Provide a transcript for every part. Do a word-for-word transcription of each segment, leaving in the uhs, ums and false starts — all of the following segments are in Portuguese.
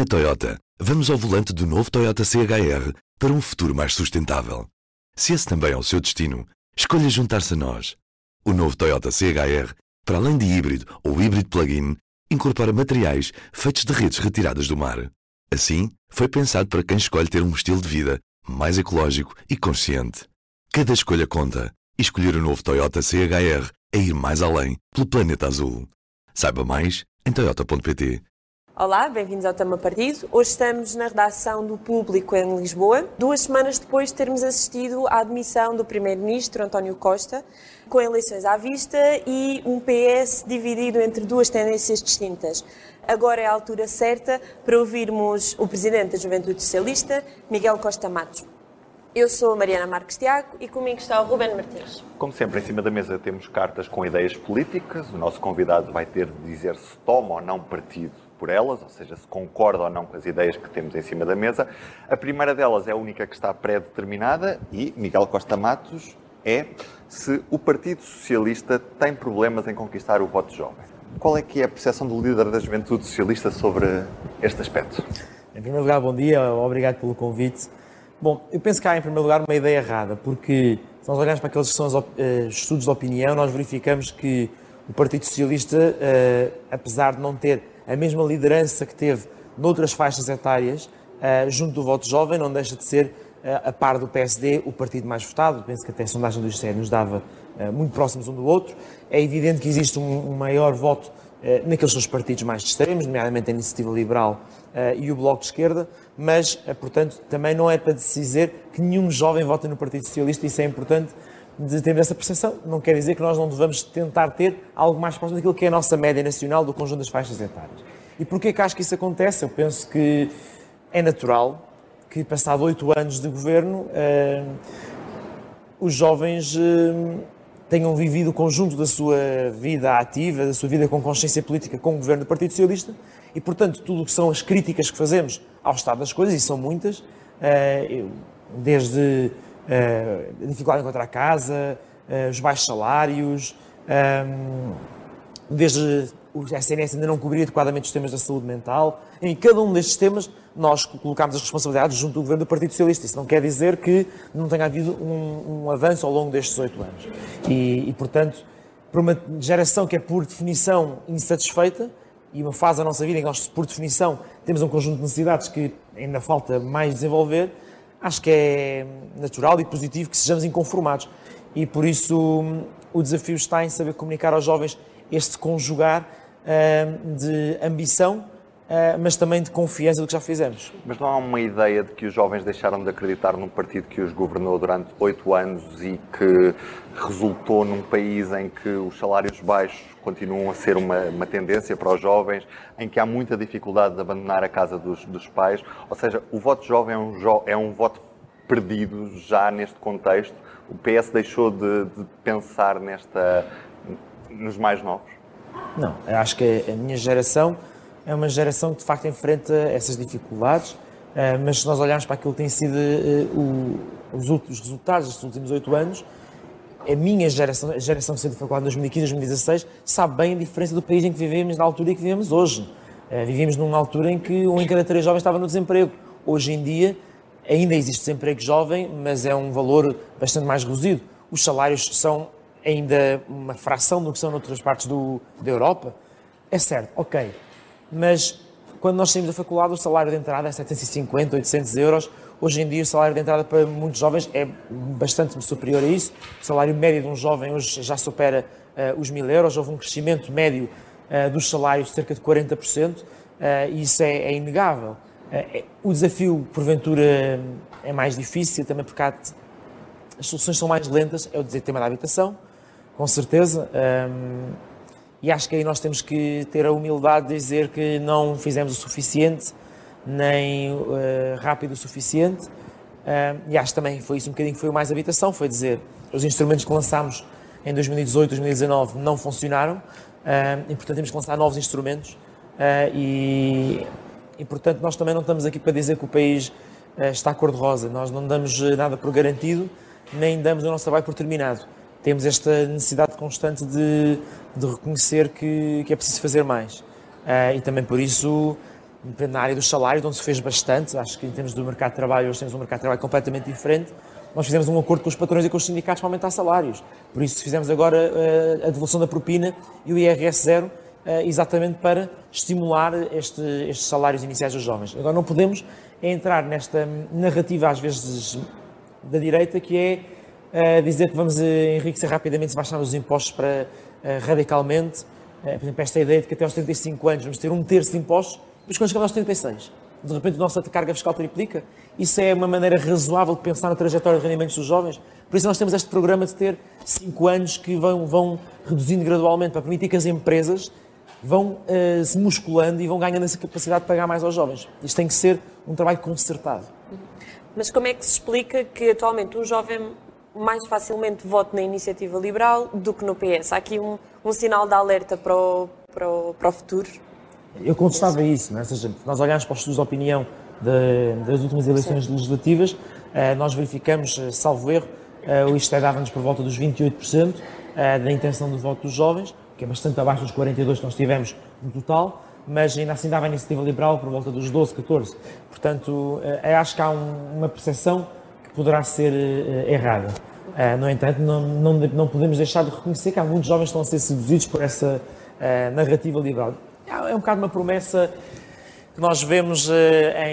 Na Toyota, vamos ao volante do novo Toyota C H R para um futuro mais sustentável. Se esse também é o seu destino, escolha juntar-se a nós. O novo Toyota C H R, para além de híbrido ou híbrido plug-in, incorpora materiais feitos de redes retiradas do mar. Assim, foi pensado para quem escolhe ter um estilo de vida mais ecológico e consciente. Cada escolha conta, e escolher o novo Toyota C H R é ir mais além pelo planeta azul. Saiba mais em toyota ponto pt. Olá, bem-vindos ao Tema Partido. Hoje estamos na redação do Público em Lisboa, duas semanas depois de termos assistido à admissão do primeiro-ministro António Costa, com eleições à vista e um P S dividido entre duas tendências distintas. Agora é a altura certa para ouvirmos o presidente da Juventude Socialista, Miguel Costa Matos. Eu sou a Mariana Marques Tiago e comigo está o Ruben Martins. Como sempre, em cima da mesa temos cartas com ideias políticas. O nosso convidado vai ter de dizer se toma ou não partido por elas, ou seja, se concorda ou não com as ideias que temos em cima da mesa. A primeira delas é a única que está pré-determinada e Miguel Costa Matos é se o Partido Socialista tem problemas em conquistar o voto jovem. Qual é que é a percepção do líder da Juventude Socialista sobre este aspecto? Em primeiro lugar, bom dia, obrigado pelo convite. Bom, eu penso que há, em primeiro lugar, uma ideia errada, porque se nós olharmos para aqueles que são os uh, estudos de opinião, nós verificamos que o Partido Socialista, uh, apesar de não ter a mesma liderança que teve noutras faixas etárias, uh, junto do voto jovem, não deixa de ser, uh, a par do P S D, o partido mais votado. Penso que até a sondagem do I C E nos dava uh, muito próximos um do outro. É evidente que existe um, um maior voto uh, naqueles seus partidos mais extremos, nomeadamente a Iniciativa Liberal uh, e o Bloco de Esquerda, mas, uh, portanto, também não é para se dizer que nenhum jovem vota no Partido Socialista. Isso é importante de ter essa percepção. Não quer dizer que nós não devamos tentar ter algo mais próximo daquilo que é a nossa média nacional do conjunto das faixas etárias. E porquê que acho que isso acontece? Eu penso que é natural que, passado oito anos de governo, eh, os jovens eh, tenham vivido o conjunto da sua vida ativa, da sua vida com consciência política com o governo do Partido Socialista e, portanto, tudo o que são as críticas que fazemos ao estado das coisas, e são muitas, eh, desde Uh, a dificuldade de encontrar casa, uh, os baixos salários, um, desde o S N S ainda não cobrir adequadamente os temas da saúde mental. Em cada um destes temas, nós colocámos as responsabilidades junto do governo do Partido Socialista. Isso não quer dizer que não tenha havido um, um avanço ao longo destes oito anos. E, e, portanto, para uma geração que é, por definição, insatisfeita, e uma fase da nossa vida em que nós, por definição, temos um conjunto de necessidades que ainda falta mais desenvolver, acho que é natural e positivo que sejamos inconformados. E, por isso, o desafio está em saber comunicar aos jovens este conjugar uh, de ambição, uh, mas também de confiança do que já fizemos. Mas não há uma ideia de que os jovens deixaram de acreditar num partido que os governou durante oito anos e que resultou num país em que os salários baixos continuam a ser uma, uma tendência para os jovens, em que há muita dificuldade de abandonar a casa dos, dos pais? Ou seja, o voto jovem é um, jo, é um voto perdido já neste contexto? O P S deixou de, de pensar nesta, nos mais novos? Não, eu acho que a minha geração é uma geração que de facto enfrenta essas dificuldades, mas se nós olharmos para aquilo que tem sido os resultados destes últimos oito anos, a minha geração, a geração que saiu da faculdade em dois mil e quinze, dois mil e dezasseis, sabe bem a diferença do país em que vivemos na altura em que vivemos hoje. Uh, vivíamos numa altura em que um em cada três jovens estava no desemprego. Hoje em dia ainda existe desemprego jovem, mas é um valor bastante mais reduzido. Os salários são ainda uma fração do que são noutras partes do, da Europa. É certo, ok. Mas quando nós saímos da faculdade, o salário de entrada é setecentos e cinquenta, oitocentos euros. Hoje em dia o salário de entrada para muitos jovens é bastante superior a isso. O salário médio de um jovem hoje já supera uh, os mil euros. Houve um crescimento médio uh, dos salários de cerca de quarenta por cento uh, e isso é, é inegável. Uh, o desafio, porventura, é mais difícil, também porque há, as soluções são mais lentas. É o tema da habitação, com certeza. Um, e acho que aí nós temos que ter a humildade de dizer que não fizemos o suficiente, nem uh, rápido o suficiente, uh, e acho também foi isso um bocadinho que foi o mais habitação, foi dizer, os instrumentos que lançámos em dois mil e dezoito, dois mil e dezanove não funcionaram, uh, e portanto temos que lançar novos instrumentos, uh, e, e portanto nós também não estamos aqui para dizer que o país uh, está cor-de-rosa, nós não damos nada por garantido, nem damos o nosso trabalho por terminado. Temos esta necessidade constante de, de reconhecer que, que é preciso fazer mais, uh, e também por isso na área dos salários, onde se fez bastante. Acho que em termos do mercado de trabalho, hoje temos um mercado de trabalho completamente diferente. Nós fizemos um acordo com os patrões e com os sindicatos para aumentar salários. Por isso fizemos agora uh, a devolução da propina e o I R S zero, uh, exatamente para estimular este, estes salários iniciais dos jovens. Agora não podemos entrar nesta narrativa, às vezes, da direita, que é uh, dizer que vamos uh, enriquecer rapidamente se baixarmos os impostos para uh, radicalmente. Uh, por exemplo, esta ideia de que até aos trinta e cinco anos vamos ter um terço de impostos, mas quando chegamos aos trinta e seis, de repente a nossa carga fiscal triplica. Isso é uma maneira razoável de pensar na trajetória de rendimentos dos jovens. Por isso nós temos este programa de ter cinco anos que vão, vão reduzindo gradualmente para permitir que as empresas vão uh, se musculando e vão ganhando essa capacidade de pagar mais aos jovens. Isto tem que ser um trabalho concertado. Mas como é que se explica que atualmente um jovem mais facilmente vote na Iniciativa Liberal do que no P S? Há aqui um, um sinal de alerta para o, para o, para o futuro? Eu contestava isso, não é? Ou seja, nós olhamos para os estudos de opinião de, das últimas eleições Sim. legislativas, uh, nós verificamos, uh, salvo erro, uh, o ISTE dava-nos por volta dos vinte e oito por cento uh, da intenção de voto dos jovens, que é bastante abaixo dos quarenta e dois por cento que nós tivemos no total, mas ainda assim dava a Iniciativa Liberal por volta dos doze, catorze por cento. Portanto, uh, eu acho que há um, uma percepção que poderá ser uh, errada. Uh, no entanto, não, não, não podemos deixar de reconhecer que há muitos jovens que estão a ser seduzidos por essa uh, narrativa liberal. É um bocado uma promessa que nós vemos uh,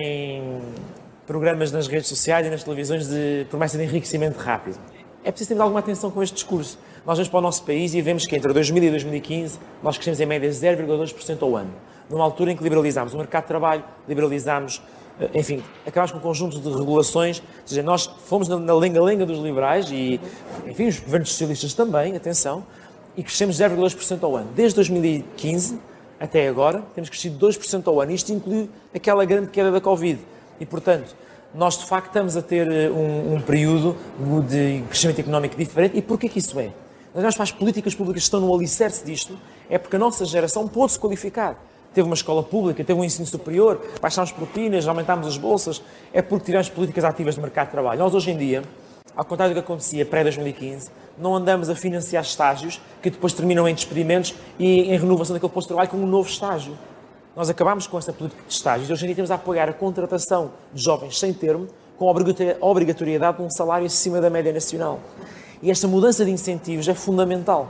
em programas nas redes sociais e nas televisões de promessa de enriquecimento rápido. É preciso ter alguma atenção com este discurso. Nós vamos para o nosso país e vemos que entre dois mil e dois mil e quinze nós crescemos em média zero vírgula dois por cento ao ano. Numa altura em que liberalizámos o mercado de trabalho, liberalizámos, uh, enfim, acabámos com um conjunto de regulações, ou seja, nós fomos na lenga-lenga dos liberais e, enfim, os governos socialistas também, atenção, e crescemos zero vírgula dois por cento ao ano. Desde dois mil e quinze até agora, temos crescido dois por cento ao ano. Isto inclui aquela grande queda da Covid. E, portanto, nós, de facto, estamos a ter um, um período de crescimento económico diferente. E porquê que isso é? Nós olhamos para as políticas públicas que estão no alicerce disto, é porque a nossa geração pôde se qualificar. Teve uma escola pública, teve um ensino superior, baixámos propinas, aumentámos as bolsas, é porque tivemos políticas ativas de mercado de trabalho. Nós, hoje em dia, ao contrário do que acontecia pré-dois mil e quinze, não andamos a financiar estágios que depois terminam em despedimentos e em renovação daquele posto de trabalho com um novo estágio. Nós acabámos com essa política de estágios e hoje em dia temos a apoiar a contratação de jovens sem termo com a obrigatoriedade de um salário acima da média nacional. E esta mudança de incentivos é fundamental.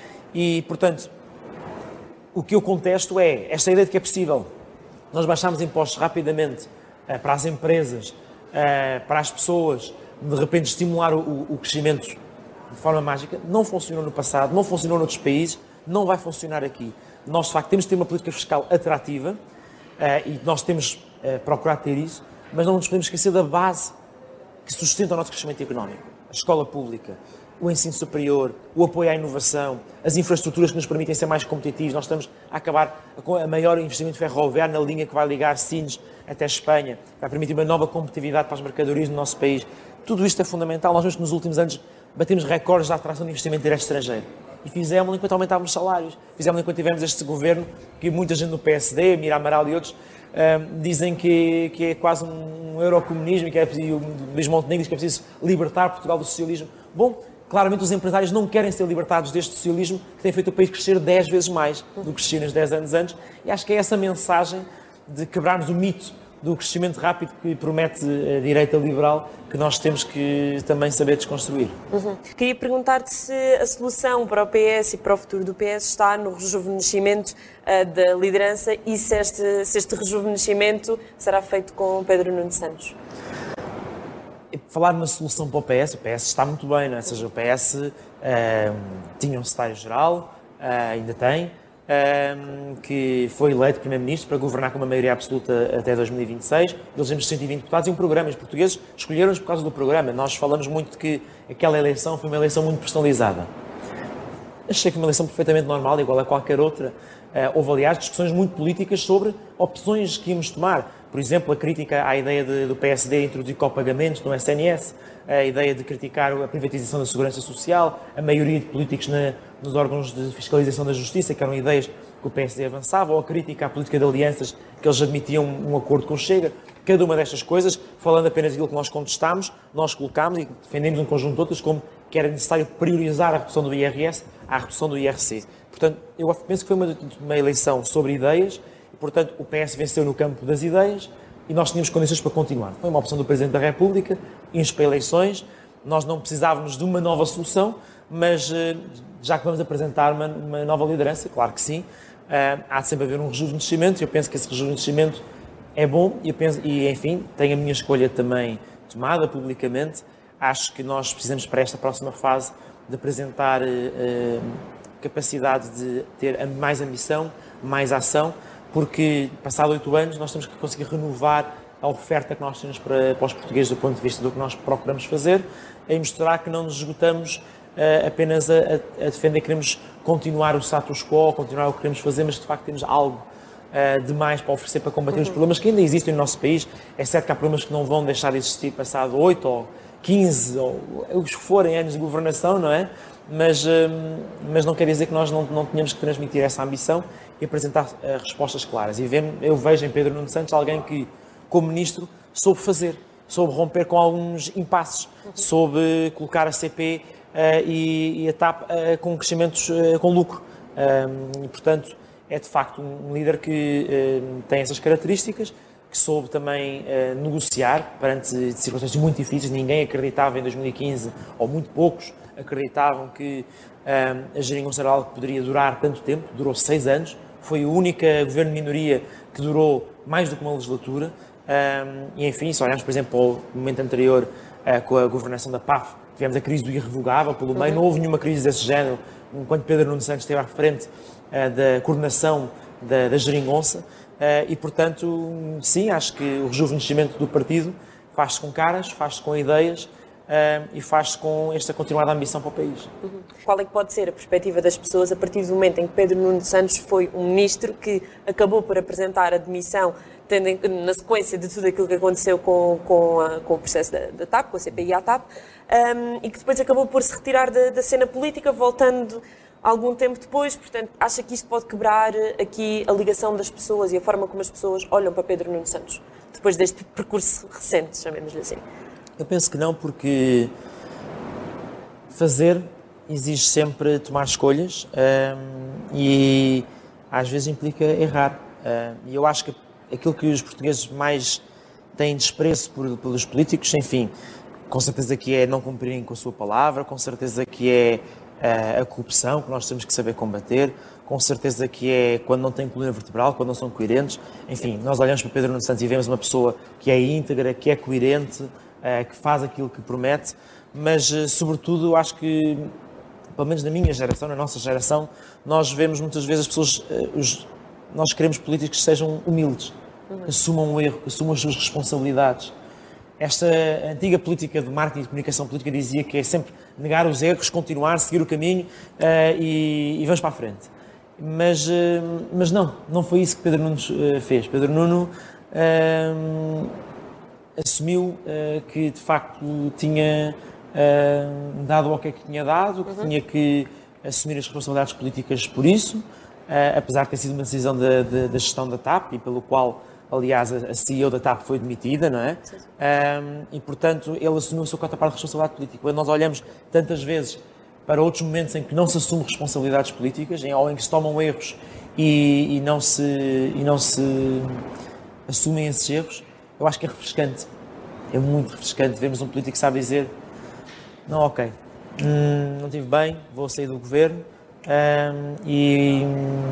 E, portanto, o que eu contesto é esta ideia de que é possível nós baixarmos impostos rapidamente uh, para as empresas, uh, para as pessoas, de repente estimular o, o crescimento de forma mágica. Não funcionou no passado, não funcionou noutros países, não vai funcionar aqui. Nós, de facto, temos de ter uma política fiscal atrativa uh, e nós temos uh, procurado ter isso, mas não nos podemos esquecer da base que sustenta o nosso crescimento económico. A escola pública, o ensino superior, o apoio à inovação, as infraestruturas que nos permitem ser mais competitivos. Nós estamos a acabar com a maior investimento ferroviário na linha que vai ligar Sines até Espanha, vai permitir uma nova competitividade para as mercadorias no nosso país. Tudo isto é fundamental. Nós vemos que nos últimos anos batemos recordes de atração de investimento direto estrangeiro. E fizemos enquanto aumentávamos os salários. Fizemos enquanto tivemos este governo, que muita gente no P S D, Mira Amaral e outros, um, dizem que, que é quase um eurocomunismo e que é preciso, o Luís Montenegro diz que é preciso libertar Portugal do socialismo. Bom, claramente os empresários não querem ser libertados deste socialismo que tem feito o país crescer dez vezes mais do que crescia nos dez anos antes. E acho que é essa mensagem de quebrarmos o mito do crescimento rápido que promete a direita liberal que nós temos que também saber desconstruir. Uhum. Queria perguntar-te se a solução para o P S e para o futuro do P S está no rejuvenescimento uh, da liderança e se este, se este rejuvenescimento será feito com Pedro Nuno Santos. Falar numa solução para o P S, o P S está muito bem, não é? Ou seja, o P S uh, tinha um secretário-geral, uh, ainda tem, uh, que foi eleito primeiro-ministro para governar com uma maioria absoluta até dois mil e vinte e seis. Eles temos cento e vinte deputados e um programa. Os portugueses escolheram-nos por causa do programa. Nós falamos muito de que aquela eleição foi uma eleição muito personalizada. Achei que foi uma eleição perfeitamente normal, igual a qualquer outra. Uh, houve, aliás, discussões muito políticas sobre opções que íamos tomar. Por exemplo, a crítica à ideia de, do P S D introduzir copagamentos no S N S, a ideia de criticar a privatização da segurança social, a maioria de políticos na, nos órgãos de fiscalização da justiça, que eram ideias que o P S D avançava, ou a crítica à política de alianças, que eles admitiam um acordo com o Chega. Cada uma destas coisas, falando apenas daquilo que nós contestámos, nós colocámos e defendemos um conjunto de outras, como que era necessário priorizar a redução do I R S à redução do I R C. Portanto, eu penso que foi uma, uma eleição sobre ideias. portanto, o P S venceu no campo das ideias e nós tínhamos condições para continuar. Foi uma opção do Presidente da República, íamos para eleições, nós não precisávamos de uma nova solução, mas já que vamos apresentar uma, uma nova liderança, claro que sim, há de sempre haver um rejuvenescimento, e eu penso que esse rejuvenescimento é bom, e, eu penso, e enfim, tenho a minha escolha também tomada publicamente. Acho que nós precisamos, para esta próxima fase, de apresentar uh, capacidade de ter mais ambição, mais ação, porque, passado oito anos, nós temos que conseguir renovar a oferta que nós temos para, para os portugueses do ponto de vista do que nós procuramos fazer, e mostrar que não nos esgotamos uh, apenas a, a, a defender que queremos continuar o status quo, continuar o que queremos fazer, mas de facto temos algo uh, de mais para oferecer para combater uhum. os problemas que ainda existem no nosso país. É certo que há problemas que não vão deixar de existir passado oito ou quinze, ou os que forem anos de governação, não é? Mas, um, mas não quer dizer que nós não, não tenhamos que transmitir essa ambição e apresentar uh, respostas claras. E vem, eu vejo em Pedro Nuno Santos alguém que, como ministro, soube fazer, soube romper com alguns impasses, uhum. soube colocar a C P uh, e, e a TAP uh, com crescimentos uh, com lucro. Um, e, portanto, é de facto um, um líder que uh, tem essas características, que soube também uh, negociar perante circunstâncias muito difíceis. Ninguém acreditava em dois mil e quinze, ou muito poucos acreditavam que uh, a geringonça era algo que poderia durar tanto tempo. Durou seis anos, foi o único governo de minoria que durou mais do que uma legislatura. Um, e enfim, se olharmos, por exemplo, para o momento anterior, uh, com a governação da P A F, tivemos a crise do irrevogável pelo meio, não houve nenhuma crise desse género, enquanto Pedro Nuno Santos esteve à frente uh, da coordenação da, da geringonça. Uh, e, portanto, sim, acho que o rejuvenescimento do partido faz-se com caras, faz-se com ideias uh, e faz-se com esta continuada ambição para o país. Uhum. Qual é que pode ser a perspectiva das pessoas a partir do momento em que Pedro Nuno Santos foi um ministro que acabou por apresentar a demissão, tendo em, na sequência de tudo aquilo que aconteceu com, com, a, com o processo da, da TAP, com a C P I à TAP, um, e que depois acabou por se retirar da, da cena política, voltando algum tempo depois? Portanto, acha que isto pode quebrar aqui a ligação das pessoas e a forma como as pessoas olham para Pedro Nuno Santos, depois deste percurso recente, chamemos-lhe assim? Eu penso que não, porque fazer exige sempre tomar escolhas um, e às vezes implica errar. Um, e eu acho que aquilo que os portugueses mais têm desprezo por, pelos políticos, enfim, com certeza que é não cumprirem com a sua palavra, com certeza que é a corrupção, que nós temos que saber combater, com certeza que é quando não tem coluna vertebral, quando não são coerentes. Enfim, nós olhamos para Pedro Nuno Santos e vemos uma pessoa que é íntegra, que é coerente, que faz aquilo que promete, mas, sobretudo, acho que, pelo menos na minha geração, na nossa geração, nós vemos muitas vezes as pessoas, os, nós queremos políticos que sejam humildes, que assumam o erro, que assumam as suas responsabilidades. Esta antiga política de marketing e de comunicação política dizia que é sempre negar os erros, continuar, seguir o caminho uh, e, e vamos para a frente. Mas, uh, mas não, não foi isso que Pedro Nuno uh, fez. Pedro Nuno uh, assumiu uh, que de facto tinha uh, dado o que é que tinha dado, que uhum. tinha que assumir as responsabilidades políticas por isso, uh, apesar de ter sido uma decisão da, da, da gestão da TAP e pelo qual, aliás, a C E O da TAP foi demitida, não é? Sim, sim. Um, e, portanto, ele assumiu a sua cota parte de responsabilidade política. Quando nós olhamos tantas vezes para outros momentos em que não se assumem responsabilidades políticas, em, ou em que se tomam erros e, e, não se, e não se assumem esses erros, eu acho que é refrescante. É muito refrescante vermos um político que sabe dizer: não, ok, hum, não estive bem, vou sair do governo um, e,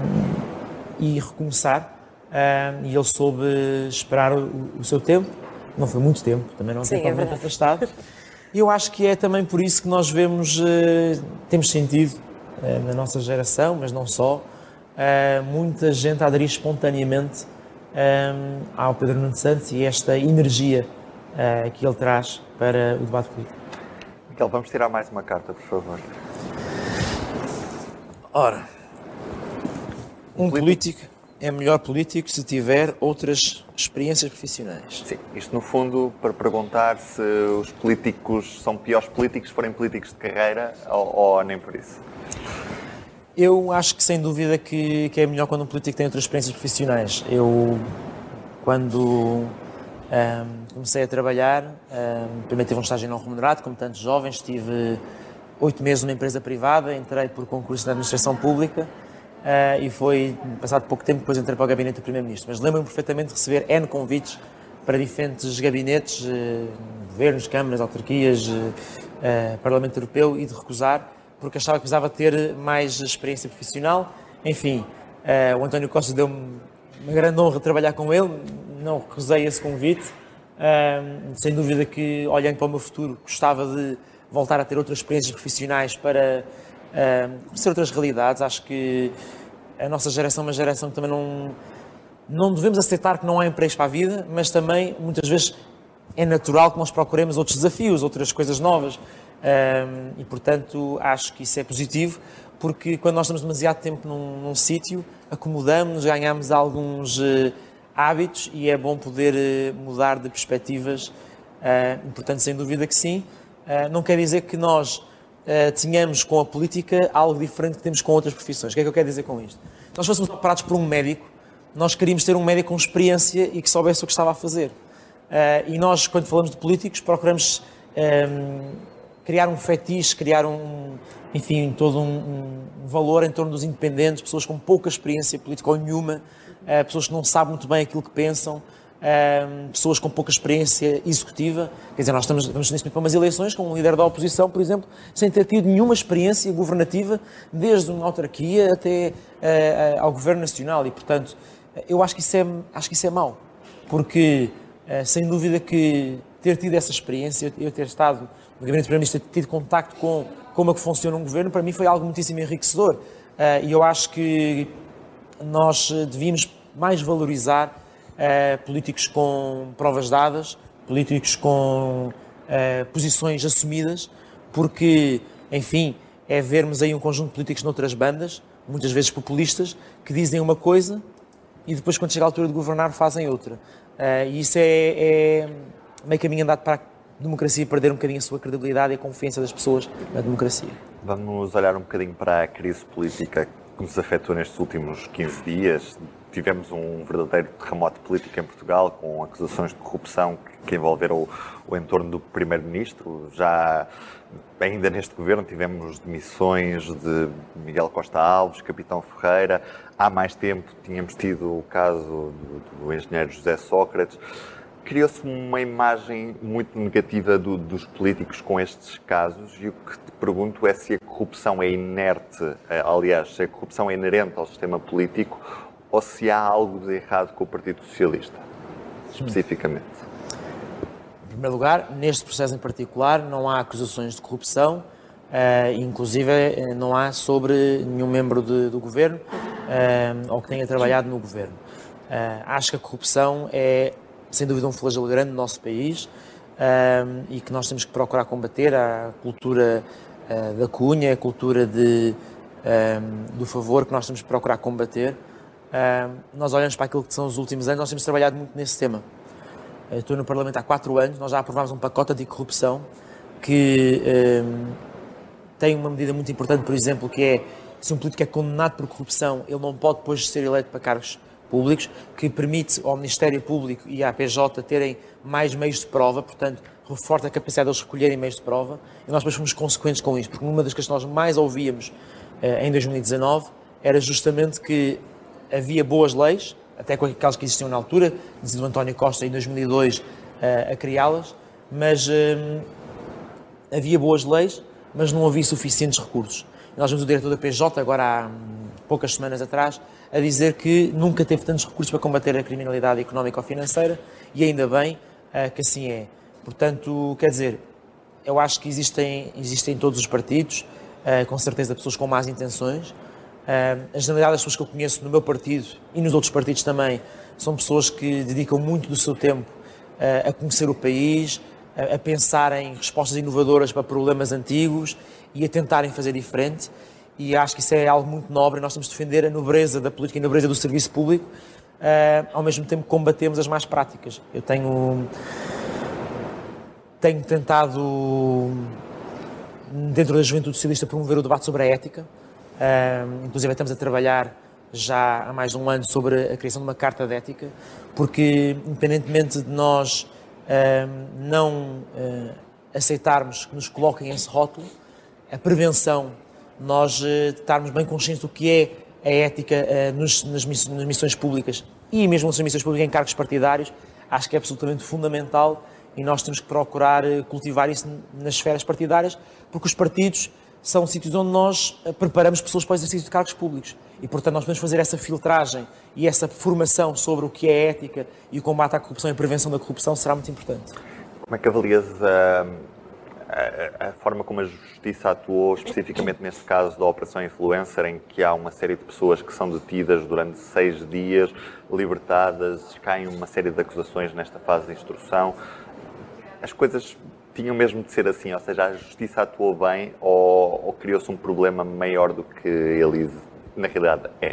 e recomeçar. Um, e ele soube esperar o, o seu tempo, não foi muito tempo, também não tem muito afastado. E eu acho que é também por isso que nós vemos, uh, temos sentido uh, na nossa geração, mas não só, uh, muita gente a aderir espontaneamente um, ao Pedro Nuno Santos e esta energia uh, que ele traz para o debate político. Miguel, vamos tirar mais uma carta, por favor. Ora, um, um político... político é melhor político se tiver outras experiências profissionais. Sim, isto no fundo para perguntar se os políticos são piores políticos se forem políticos de carreira ou, ou nem por isso. Eu acho que sem dúvida que, que é melhor quando um político tem outras experiências profissionais. Eu, quando um, comecei a trabalhar, um, primeiro tive um estágio não remunerado, como tantos jovens, tive oito meses numa empresa privada, entrei por concurso na administração pública. uh, e foi, passado pouco tempo, depois entrei para o gabinete do Primeiro-Ministro. Mas lembro-me perfeitamente de receber N convites para diferentes gabinetes, uh, governos, câmaras, autarquias, uh, uh, Parlamento Europeu, e de recusar, porque achava que precisava ter mais experiência profissional. Enfim, uh, o António Costa deu-me uma grande honra trabalhar com ele, não recusei esse convite. Uh, sem dúvida que, olhando para o meu futuro, gostava de voltar a ter outras experiências profissionais para uh, conhecer outras realidades. Acho que a nossa geração é uma geração que também não, não devemos aceitar que não há empregos para a vida, mas também, muitas vezes, é natural que nós procuremos outros desafios, outras coisas novas. Uh, e, portanto, acho que isso é positivo, porque quando nós estamos demasiado tempo num, num sítio, acomodamos, ganhamos alguns uh, hábitos, e é bom poder uh, mudar de perspectivas. Uh, portanto, sem dúvida que sim. Uh, não quer dizer que nós uh, tenhamos com a política algo diferente que temos com outras profissões. O que é que eu quero dizer com isto? Se nós fôssemos operados por um médico, nós queríamos ter um médico com experiência e que soubesse o que estava a fazer. Uh, e nós, quando falamos de políticos, procuramos um, criar um fetiche, criar um, enfim, todo um, um valor em torno dos independentes, pessoas com pouca experiência política ou nenhuma, uh, pessoas que não sabem muito bem aquilo que pensam, uh, pessoas com pouca experiência executiva. Quer dizer, nós estamos, estamos neste momento para umas eleições com um líder da oposição, por exemplo, sem ter tido nenhuma experiência governativa, desde uma autarquia até uh, ao Governo Nacional. E, portanto, eu acho que isso é, acho que isso é mau, porque, uh, sem dúvida que ter tido essa experiência, eu ter estado no Gabinete do Primeiro-Ministro, ter tido contacto com como é que funciona um governo, para mim foi algo muitíssimo enriquecedor. Uh, e eu acho que nós devíamos mais valorizar uh, políticos com provas dadas, políticos com uh, posições assumidas, porque, enfim, é vermos aí um conjunto de políticos noutras bandas, muitas vezes populistas, que dizem uma coisa e depois, quando chega a altura de governar, fazem outra. Uh, e isso é, é meio caminho andado para a democracia perder um bocadinho a sua credibilidade e a confiança das pessoas na democracia. Vamos olhar um bocadinho para a crise política que nos afetou nestes últimos quinze dias. Tivemos um verdadeiro terremoto político em Portugal, com acusações de corrupção que envolveram o, o entorno do Primeiro-Ministro. Já ainda neste governo tivemos demissões de Miguel Costa Alves, Capitão Ferreira. Há mais tempo tínhamos tido o caso do, do engenheiro José Sócrates. Criou-se uma imagem muito negativa do, dos políticos com estes casos, e o que te pergunto é se a corrupção é inerte, aliás, se a corrupção é inerente ao sistema político, ou se há algo de errado com o Partido Socialista, especificamente. Em primeiro lugar, neste processo em particular, não há acusações de corrupção, uh, inclusive não há sobre nenhum membro de, do governo uh, ou que tenha trabalhado no governo. Uh, acho que a corrupção é, sem dúvida, um flagelo grande no nosso país, um, e que nós temos que procurar combater. A cultura uh, da cunha, a cultura de, um, do favor, que nós temos que procurar combater. Um, nós olhamos para aquilo que são os últimos anos, nós temos trabalhado muito nesse tema. Eu estou no Parlamento há quatro anos, nós já aprovámos um pacote anticorrupção que um, tem uma medida muito importante, por exemplo, que é, se um político é condenado por corrupção, ele não pode depois ser eleito para cargos públicos, que permite ao Ministério Público e à P J terem mais meios de prova, portanto, reforça a capacidade deles recolherem meios de prova, e nós depois fomos consequentes com isto, porque uma das coisas que nós mais ouvíamos eh, em dois mil e dezanove era justamente que havia boas leis, até com aquelas que existiam na altura, dizia o António Costa em dois mil e dois eh, a criá-las, mas eh, havia boas leis, mas não havia suficientes recursos. E nós vimos o diretor da P J, agora há hum, poucas semanas atrás, a dizer que nunca teve tantos recursos para combater a criminalidade económica ou financeira, e ainda bem uh, que assim é. Portanto, quer dizer, eu acho que existem, existem em todos os partidos, uh, com certeza, pessoas com más intenções. Uh, a generalidade das pessoas que eu conheço no meu partido e nos outros partidos também são pessoas que dedicam muito do seu tempo uh, a conhecer o país, a, a pensar em respostas inovadoras para problemas antigos e a tentarem fazer diferente. E acho que isso é algo muito nobre. Nós temos de defender a nobreza da política e a nobreza do serviço público, uh, ao mesmo tempo que combatemos as más práticas. Eu tenho, tenho tentado, dentro da Juventude Socialista, promover o debate sobre a ética. Uh, inclusive estamos a trabalhar já há mais de um ano sobre a criação de uma carta de ética, porque independentemente de nós uh, não uh, aceitarmos que nos coloquem esse rótulo, a prevenção, nós uh, estarmos bem conscientes do que é a ética uh, nos, nas, miss, nas missões públicas e mesmo nas missões públicas em cargos partidários, acho que é absolutamente fundamental e nós temos que procurar uh, cultivar isso nas esferas partidárias, porque os partidos são sítios onde nós uh, preparamos pessoas para o exercício de cargos públicos e, portanto, nós podemos fazer essa filtragem e essa formação sobre o que é ética e o combate à corrupção e a prevenção da corrupção será muito importante. Como é que avalias a, a, a forma como a Justiça atuou, especificamente neste caso da Operação Influencer, em que há uma série de pessoas que são detidas durante seis dias, libertadas, caem uma série de acusações nesta fase de instrução? As coisas tinham mesmo de ser assim, ou seja, a Justiça atuou bem ou, ou criou-se um problema maior do que ele na realidade é?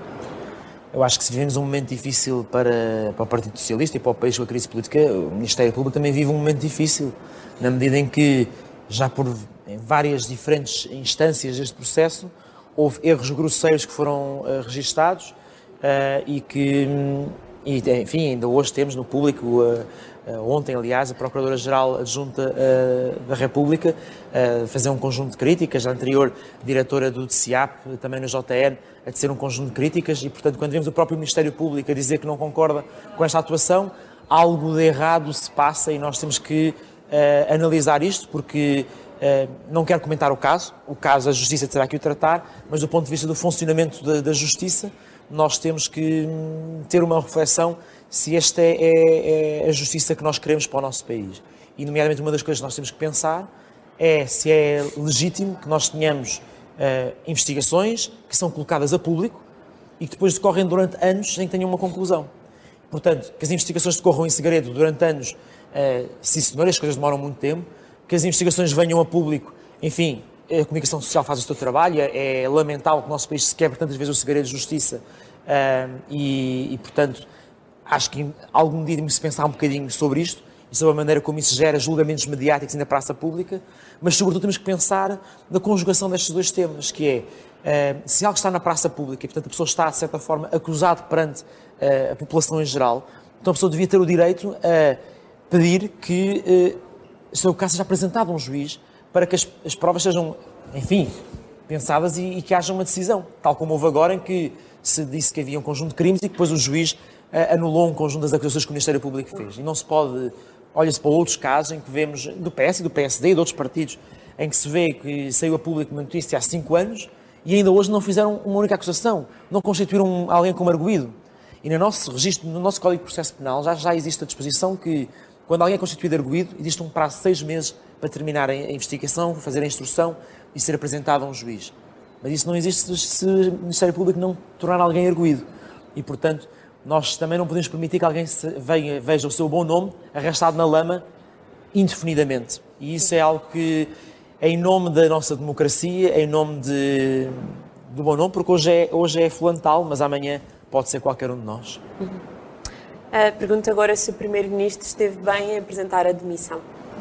Eu acho que se vivemos um momento difícil para, para o Partido Socialista e para o país com a crise política, o Ministério Público também vive um momento difícil, na medida em que, já por em várias diferentes instâncias deste processo, houve erros grosseiros que foram uh, registados uh, e que, e, enfim, ainda hoje temos no público, uh, uh, ontem, aliás, a Procuradora-Geral Adjunta uh, da República uh, fazer um conjunto de críticas, a anterior diretora do D C I A P, também no J N, a tecer um conjunto de críticas e, portanto, quando vemos o próprio Ministério Público a dizer que não concorda com esta atuação, algo de errado se passa e nós temos que uh, analisar isto, porque uh, não quero comentar o caso, o caso a Justiça terá que o tratar, mas do ponto de vista do funcionamento da, da Justiça, nós temos que hum, ter uma reflexão se esta é, é, é a justiça que nós queremos para o nosso país. E, nomeadamente, uma das coisas que nós temos que pensar é se é legítimo que nós tenhamos uh, investigações que são colocadas a público e que depois decorrem durante anos sem que tenham uma conclusão. Portanto, que as investigações decorram em segredo durante anos, uh, sim senhor, as coisas demoram muito tempo, que as investigações venham a público, enfim, a comunicação social faz o seu trabalho, é, é lamentável que o nosso país se quebre tantas vezes o segredo de justiça uh, e, e, portanto, acho que algum dia temos de pensar um bocadinho sobre isto e sobre a maneira como isso gera julgamentos mediáticos na praça pública, mas sobretudo temos que pensar na conjugação destes dois temas, que é, uh, se algo está na praça pública e, portanto, a pessoa está, de certa forma, acusado perante uh, a população em geral, então a pessoa devia ter o direito a pedir que uh, o seu caso seja apresentado a um juiz para que as, as provas sejam, enfim, pensadas e, e que haja uma decisão, tal como houve agora em que se disse que havia um conjunto de crimes e que depois o juiz uh, anulou um conjunto das acusações que o Ministério Público fez. E não se pode, olha-se para outros casos em que vemos, do P S e do P S D e de outros partidos, em que se vê que saiu a público uma notícia há cinco anos e ainda hoje não fizeram uma única acusação, não constituíram alguém como arguido. E no nosso registro, no nosso Código de Processo Penal, já, já existe a disposição que, quando alguém é constituído arguido, existe um prazo de seis meses para terminar a investigação, fazer a instrução e ser apresentado a um juiz. Mas isso não existe se o Ministério Público não tornar alguém arguido. E, portanto, nós também não podemos permitir que alguém se venha, veja o seu bom nome arrastado na lama indefinidamente. E isso é algo que, em nome da nossa democracia, em nome de, do bom nome, porque hoje é, hoje é fulano tal, mas amanhã pode ser qualquer um de nós. Uhum. Uh, pergunto agora se o Primeiro-Ministro esteve bem em apresentar a demissão.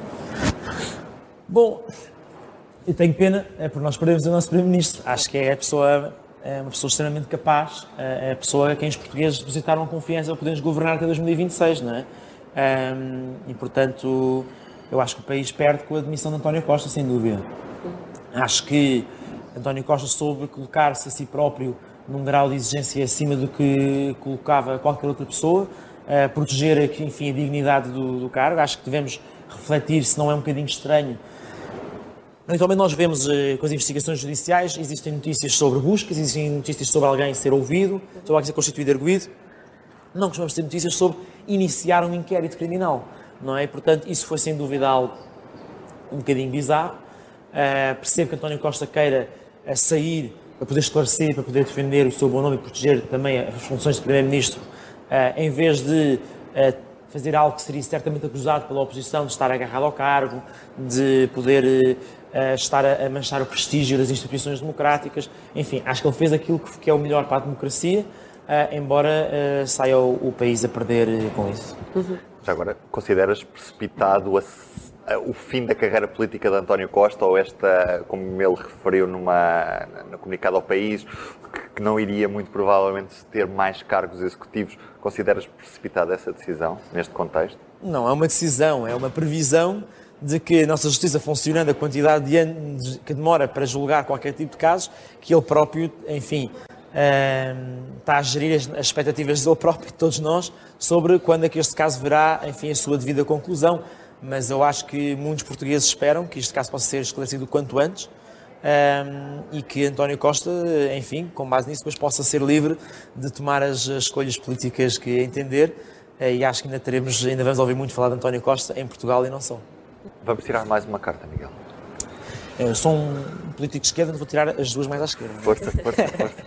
Bom, eu tenho pena, é por nós perdemos o nosso Primeiro-Ministro. Acho que é, a pessoa, é uma pessoa extremamente capaz, é a pessoa a quem os portugueses depositaram confiança para podermos governar até dois mil e vinte e seis, não é? Um, e, portanto, eu acho que o país perde com a demissão de António Costa, sem dúvida. Acho que António Costa soube colocar-se a si próprio num grau de exigência acima do que colocava qualquer outra pessoa, uh, proteger, enfim, a dignidade do, do cargo. Acho que devemos refletir se não é um bocadinho estranho. Habitualmente nós vemos uh, com as investigações judiciais, existem notícias sobre buscas, existem notícias sobre alguém ser ouvido, sobre alguém ser constituído arguido. Não costumamos ter notícias sobre iniciar um inquérito criminal, não é? E, portanto, isso foi sem dúvida algo um bocadinho bizarro. Uh, percebo que António Costa queira uh, sair para poder esclarecer, para poder defender o seu bom nome e proteger também as funções de Primeiro-Ministro, uh, em vez de uh, fazer algo que seria certamente acusado pela oposição de estar agarrado ao cargo, de poder uh, estar a, a manchar o prestígio das instituições democráticas. Enfim, acho que ele fez aquilo que, que é o melhor para a democracia, uh, embora uh, saia o, o país a perder uh, com isso. Uhum. Já agora, consideras precipitado a, a, o fim da carreira política de António Costa, ou esta, como ele referiu numa, no comunicado ao país, que, que não iria muito provavelmente ter mais cargos executivos? Consideras precipitada essa decisão neste contexto? Não, é uma decisão, é uma previsão de que a nossa justiça, funcionando a quantidade de anos que demora para julgar qualquer tipo de casos, que ele próprio, enfim, está a gerir as, as expectativas dele próprio e de todos nós sobre quando é que este caso verá, enfim, a sua devida conclusão. Mas eu acho que muitos portugueses esperam que este caso possa ser esclarecido o quanto antes um, e que António Costa, enfim, com base nisso, depois possa ser livre de tomar as, as escolhas políticas que entender. E acho que ainda teremos, ainda vamos ouvir muito falar de António Costa em Portugal e não só. Vamos tirar mais uma carta, Miguel. Eu sou um político de esquerda, vou tirar as duas mais à esquerda. Força, força, força.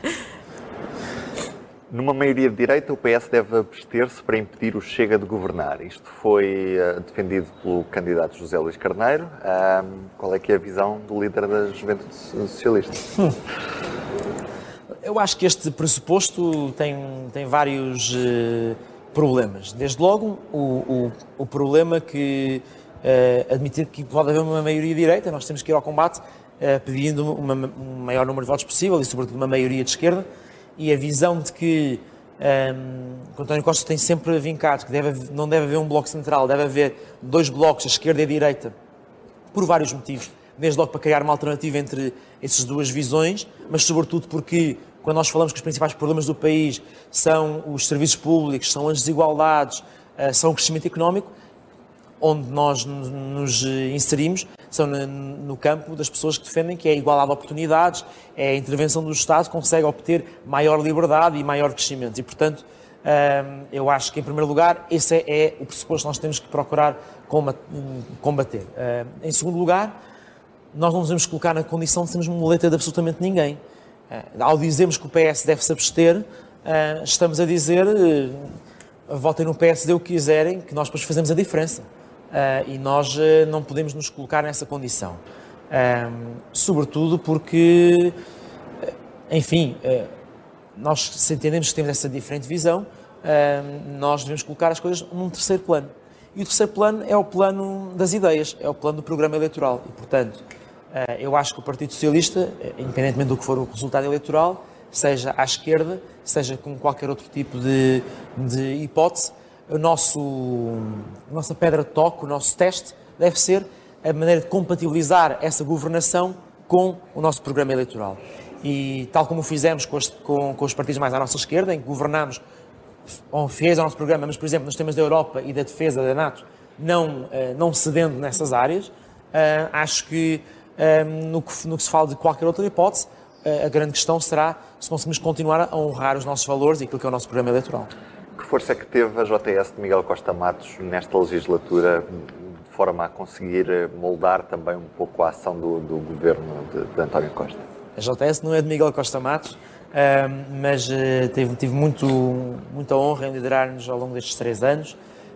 Numa maioria de direita, o P S deve abster-se para impedir o Chega de governar. Isto foi uh, defendido pelo candidato José Luís Carneiro. Uh, qual é que é a visão do líder da Juventude Socialista? Hum. Eu acho que este pressuposto tem, tem vários uh, problemas. Desde logo, o, o, o problema que uh, admitir que pode haver uma maioria de direita, nós temos que ir ao combate uh, pedindo uma, um maior número de votos possível e, sobretudo, uma maioria de esquerda. E a visão de que um, António Costa tem sempre vincado que deve, não deve haver um bloco central, deve haver dois blocos, a esquerda e a direita, por vários motivos. Desde logo para criar uma alternativa entre essas duas visões, mas sobretudo porque, quando nós falamos que os principais problemas do país são os serviços públicos, são as desigualdades, uh, são o crescimento económico, onde nós nos inserimos são no campo das pessoas que defendem que é a igualdade de oportunidades, é a intervenção do Estado que consegue obter maior liberdade e maior crescimento. E, portanto, eu acho que, em primeiro lugar, esse é o pressuposto que nós temos que procurar combater. Em segundo lugar, nós não nos devemos colocar na condição de sermos muleta de absolutamente ninguém. Ao dizermos que o P S deve se abster, estamos a dizer votem no P S D o que quiserem, que nós depois fazemos a diferença. Uh, e nós uh, não podemos nos colocar nessa condição. Uh, sobretudo porque, uh, enfim, uh, nós, se entendemos que temos essa diferente visão, uh, nós devemos colocar as coisas num terceiro plano. E o terceiro plano é o plano das ideias, é o plano do programa eleitoral. E, portanto, uh, eu acho que o Partido Socialista, independentemente do que for o resultado eleitoral, seja à esquerda, seja com qualquer outro tipo de, de hipótese, O nosso, a nossa pedra de toque, o nosso teste, deve ser a maneira de compatibilizar essa governação com o nosso programa eleitoral. E tal como o fizemos com, as, com, com os partidos mais à nossa esquerda, em que governamos, fez o nosso programa, mas, por exemplo, nos temas da Europa e da defesa da NATO, não, não cedendo nessas áreas, acho que no, que no que se fala de qualquer outra hipótese, a grande questão será se conseguimos continuar a honrar os nossos valores e aquilo que é o nosso programa eleitoral. Que força é que teve a J S de Miguel Costa Matos nesta legislatura, de forma a conseguir moldar também um pouco a ação do, do governo de, de António Costa? A J S não é de Miguel Costa Matos, mas tive, tive muito, muita honra em liderar-nos ao longo destes três anos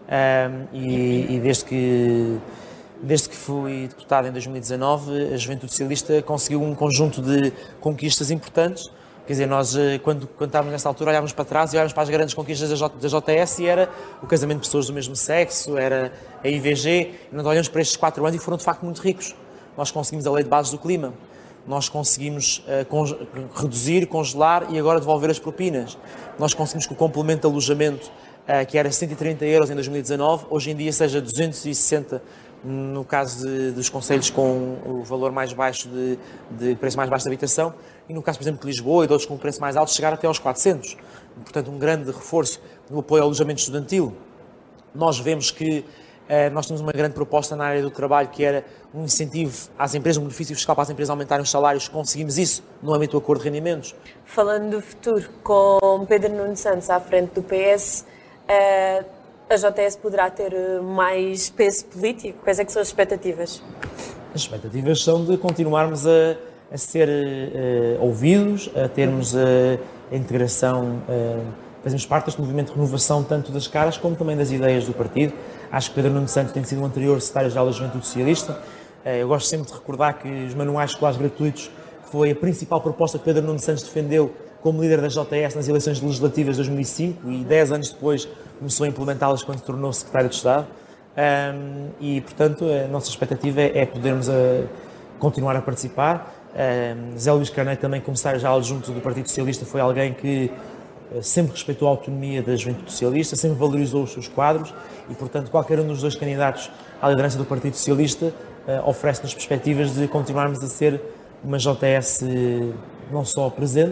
e, e desde, que, desde que fui deputado em dois mil e dezanove, a Juventude Socialista conseguiu um conjunto de conquistas importantes. Quer dizer, nós, quando, quando estávamos nessa altura, olhávamos para trás e olhávamos para as grandes conquistas da, J, da J S e era o casamento de pessoas do mesmo sexo, era a I V G, e nós olhamos para estes quatro anos e foram, de facto, muito ricos. Nós conseguimos a Lei de Bases do Clima, nós conseguimos uh, conge reduzir, congelar e agora devolver as propinas. Nós conseguimos que o complemento de alojamento, uh, que era cento e trinta euros em dois mil e dezanove, hoje em dia seja duzentos e sessenta no caso de, dos concelhos com o valor mais baixo de, de preço mais baixo de habitação, e no caso, por exemplo, de Lisboa e de outros com preço mais alto, chegar até aos quatrocentos. Portanto, um grande reforço no apoio ao alojamento estudantil. Nós vemos que eh, nós temos uma grande proposta na área do trabalho, que era um incentivo às empresas, um benefício fiscal para as empresas aumentarem os salários. Conseguimos isso no âmbito do acordo de rendimentos. Falando do futuro, com Pedro Nuno Santos à frente do P S, eh, a J S poderá ter mais peso político? Quais é que são as expectativas? As expectativas são de continuarmos a, a ser uh, ouvidos, a termos a, a integração, uh, fazemos parte deste movimento de renovação tanto das caras como também das ideias do partido. Acho que Pedro Nuno Santos tem sido o anterior secretário-geral da Juventude Socialista. Uh, eu gosto sempre de recordar que os manuais escolares gratuitos foi a principal proposta que Pedro Nuno Santos defendeu como líder da J S nas eleições legislativas de dois mil e cinco e dez anos depois começou a implementá-las quando se tornou secretário de Estado. Um, e, portanto, a nossa expectativa é, é podermos a, continuar a participar. Um, Zé Luís Carneiro, também comissário já adjunto do Partido Socialista, foi alguém que uh, sempre respeitou a autonomia da Juventude Socialista, sempre valorizou os seus quadros e, portanto, qualquer um dos dois candidatos à liderança do Partido Socialista uh, oferece-nos perspectivas de continuarmos a ser uma J S não só presente,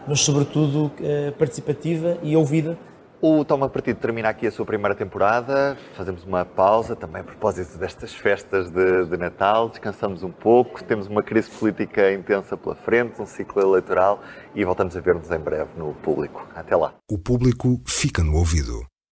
mas sobretudo participativa e ouvida. O Toma Partido termina aqui a sua primeira temporada, fazemos uma pausa também a propósito destas festas de, de Natal, descansamos um pouco, temos uma crise política intensa pela frente, um ciclo eleitoral e voltamos a ver-nos em breve no Público. Até lá. O Público fica no ouvido.